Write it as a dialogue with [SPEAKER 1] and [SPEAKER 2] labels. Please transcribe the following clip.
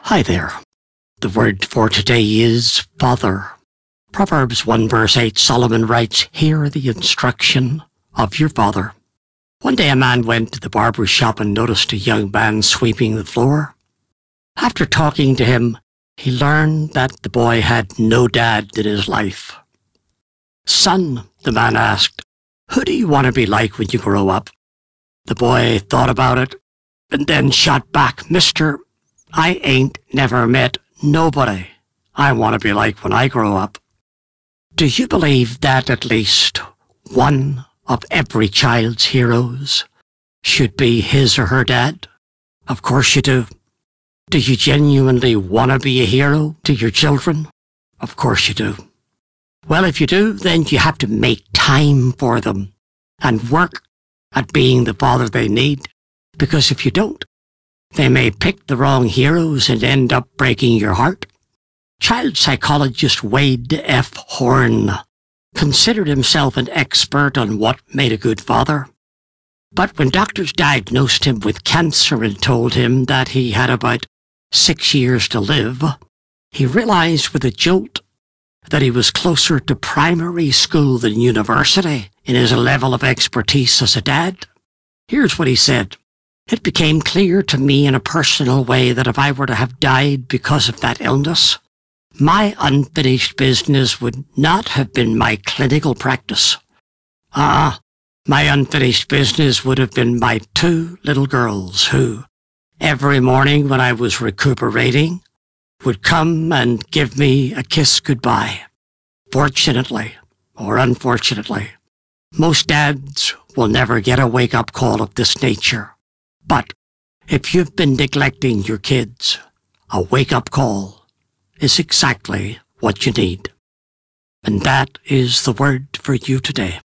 [SPEAKER 1] Hi there. The word for today is father. Proverbs 1 verse 8, Solomon writes, "Hear the instruction of your father." One day a man went to the barber shop and noticed a young man sweeping the floor. After talking to him, he learned that the boy had no dad in his life. "Son," the man asked, "who do you want to be like when you grow up?" The boy thought about it and then shot back, "Mister, I ain't never met nobody I want to be like when I grow up." Do you believe that at least one of every child's heroes should be his or her dad? Of course you do. Do you genuinely want to be a hero to your children? Of course you do. Well, if you do, then you have to make time for them and work at being the father they need, because if you don't, they may pick the wrong heroes and end up breaking your heart. Child psychologist Wade F. Horn considered himself an expert on what made a good father. But when doctors diagnosed him with cancer and told him that he had about 6 years to live, he realized with a jolt that he was closer to primary school than university in his level of expertise as a dad. Here's what he said. "It became clear to me in a personal way that if I were to have died because of that illness, my unfinished business would not have been my clinical practice. My unfinished business would have been my 2 little girls who, every morning when I was recuperating, would come and give me a kiss goodbye. Fortunately, or unfortunately, most dads will never get a wake-up call of this nature. But if you've been neglecting your kids, a wake-up call is exactly what you need." And that is the word for you today.